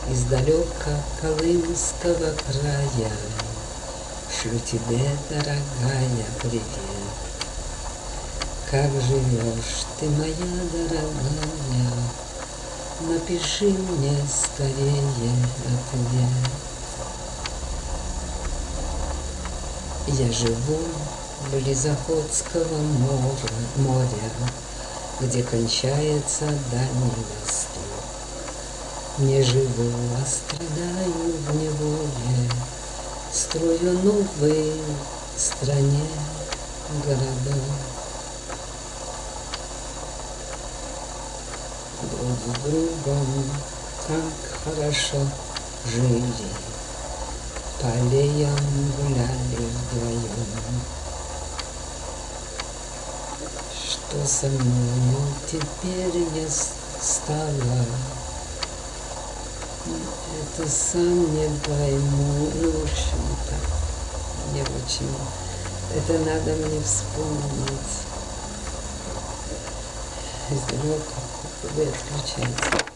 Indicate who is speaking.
Speaker 1: Издалека Колымского края шлю тебе, дорогая, привет. Как живешь ты, моя дорогая? Напиши мне скорее ответ. Я живу близ Охотского моря, где кончается Дальний Восток. Не живу, а страдаю в неволе, строю новые в стране города. Друг с другом как хорошо жили, по аллеям гуляли вдвоем. Что со мною теперь я стала, это сам не пойму. Ну, в общем-то, не очень. Это надо мне вспомнить. Издалека вы отключаете.